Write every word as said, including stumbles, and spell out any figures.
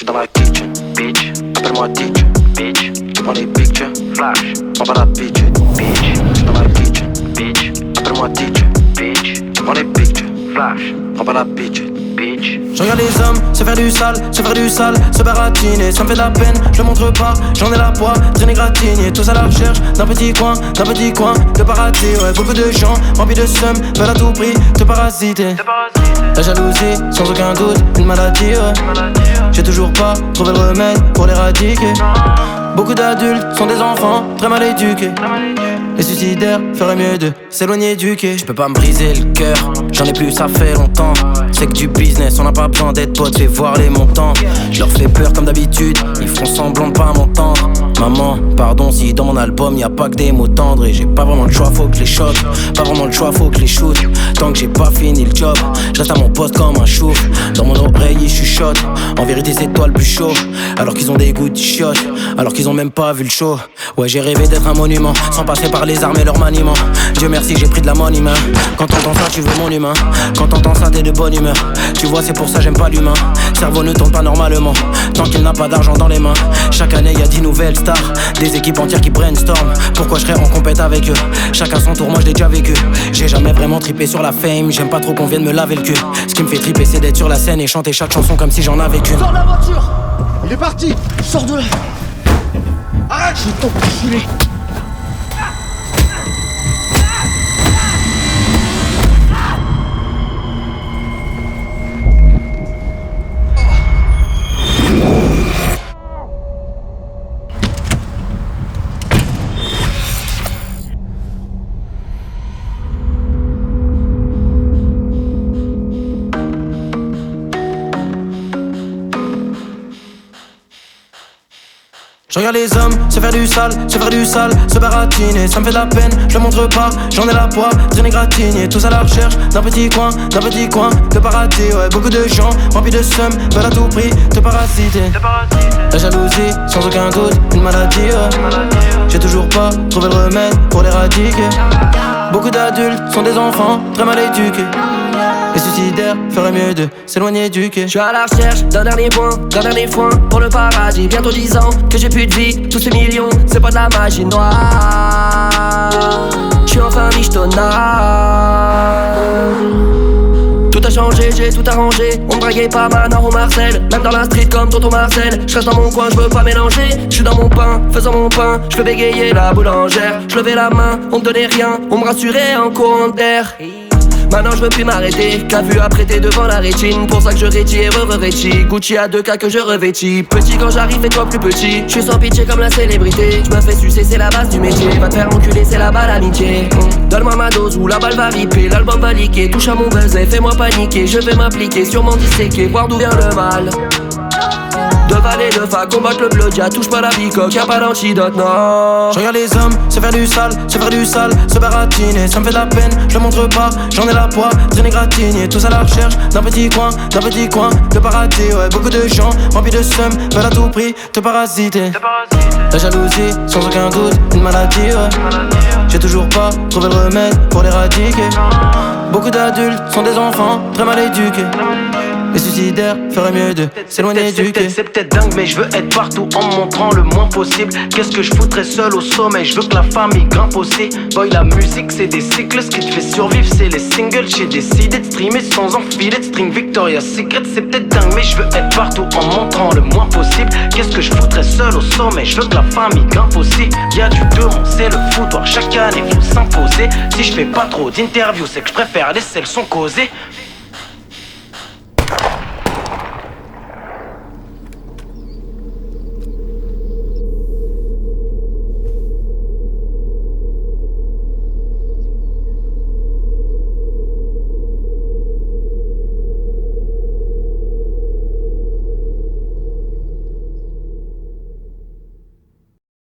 J'suis dans la kitchen, bitch. Appelle-moi D J, bitch. Tu prends des pictures, flash. On va la bitch, bitch. J'suis dans la kitchen, bitch. Appelle-moi D J, bitch. Tu prends des pictures, flash. On va la bitch, bitch. Je regarde les hommes se faire du sale, se faire du sale, se baratiner, ça me fait de la peine, je le montre pas, j'en ai la poids, traîner gratigné, tous à la recherche d'un petit coin, d'un petit coin de paradis, ouais, beaucoup de gens remplis de seum, veulent à tout prix te parasiter. La jalousie, sans aucun doute, une maladie, ouais. J'ai toujours pas trouvé le remède pour l'éradiquer. Beaucoup d'adultes sont des enfants très mal éduqués. Les suicidaires feraient mieux de s'éloigner du quai. Je peux pas me briser le cœur, j'en ai plus, ça fait longtemps. C'est que du business, on n'a pas besoin d'être potes, fais voir les montants. Je leur fais peur comme d'habitude, ils font semblant de pas m'entendre. Maman, pardon si dans mon album y a pas que des mots tendres. Et j'ai pas vraiment le choix, faut que je les choque. Pas vraiment le choix, faut que je les shoot. Tant que j'ai pas fini le job, je reste à mon poste comme un chouf. Dans mon oreille ils chuchotent, en vérité c'est toi le plus chaud. Alors qu'ils ont des goûts de chiottes, alors qu'ils ont même pas vu le show. Ouais, j'ai rêvé d'être un monument, sans passer par les armes et leur maniement. Dieu merci, j'ai pris de la money main. Quand t'entends ça, tu veux mon humain. Quand t'entends ça, t'es de bonne humeur. Tu vois, c'est pour ça j'aime pas l'humain. Cerveau ne tourne pas normalement, tant qu'il n'a pas d'argent dans les mains. Chaque année y'a dix nouvelles stars, des équipes entières qui brainstorm. Pourquoi je serais en compète avec eux? Chacun son tour, moi je l'ai déjà vécu. J'ai jamais vraiment trippé sur la fame, j'aime pas trop qu'on vienne me laver le cul. Ce qui me fait tripper c'est d'être sur la scène et chanter chaque chanson comme si j'en avais qu'une. Sors de la voiture! Il est parti! Sors de là! Arrête! Je vais t'enculer! Je regarde les hommes se faire du sale, se faire du sale, se baratiner, ça me fait de la peine, je le montre pas, j'en ai la poids, traîner gratigné, tous à la recherche d'un petit coin, d'un petit coin de paradis, ouais, beaucoup de gens remplis de seum, veulent à tout prix te parasiter. La jalousie, sans aucun doute, une maladie, ouais. J'ai toujours pas trouvé le remède pour l'éradiquer. Beaucoup d'adultes sont des enfants très mal éduqués. Les suicidaires feraient mieux de s'éloigner du quai. Je suis à la recherche d'un dernier point, d'un dernier foin pour le paradis. Bientôt dix ans que j'ai plus de vie, tous ces millions, c'est pas de la magie noire. Je suis enfin michetonnard. Tout a changé, j'ai tout arrangé. On me draguait pas Manon ou Marcel. Même dans la street comme Tonton Marcel. Je reste dans mon coin, je veux pas mélanger. Je suis dans mon pain, faisant mon pain. Je peux bégayer la boulangère. Je levais la main, on me donnait rien. On me rassurait en courant d'air. Maintenant je veux plus m'arrêter, qu'a vu apprêter devant la rétine. Pour ça que je rétis et re-re-rétis. Gucci à deux cas que je revêtis. Petit quand j'arrive et toi plus petit. Je suis sans pitié comme la célébrité. Je me fais sucer, c'est la base du métier. Va te faire enculer, c'est là-bas l'amitié. mmh. Donne-moi ma dose ou la balle va riper. L'album va liquer, touche à mon buzz et fais-moi paniquer. Je vais m'appliquer, sûrement disséquer, voir d'où vient le mal. De valet de fa, combattre le blood, y'a touche pas la bicoque, y'a pas d'antidote, non. Je regarde les hommes se faire du sale, se faire du sale, se baratiner, ça me fait de la peine, je le montre pas, j'en ai la poids, traîner gratigné, tous à la recherche d'un petit coin, d'un petit coin de paradis, ouais, beaucoup de gens remplis de seum, veulent à tout prix te parasiter. La jalousie, sans aucun doute, une maladie, ouais. J'ai toujours pas trouvé le remède pour l'éradiquer. Beaucoup d'adultes sont des enfants très mal éduqués. Les suicidaires feraient mieux de s'éloigner du quai. C'est peut-être dingue mais je veux être partout en me montrant le moins possible. Qu'est-ce que je foutrais seul au sommet? Je veux que la famille grimpe aussi. Boy, la musique c'est des cycles, ce qui te fait survivre c'est les singles. J'ai décidé de streamer sans enfiler de string. Victoria's Secret c'est peut-être dingue mais je veux être partout en me montrant le moins possible. Qu'est-ce que je foutrais seul au sommet? Je veux que la famille grimpe aussi. Y'a du demande, c'est le foutoir, chaque année faut s'imposer. Si je fais pas trop d'interviews c'est que je préfère laisser le son causer.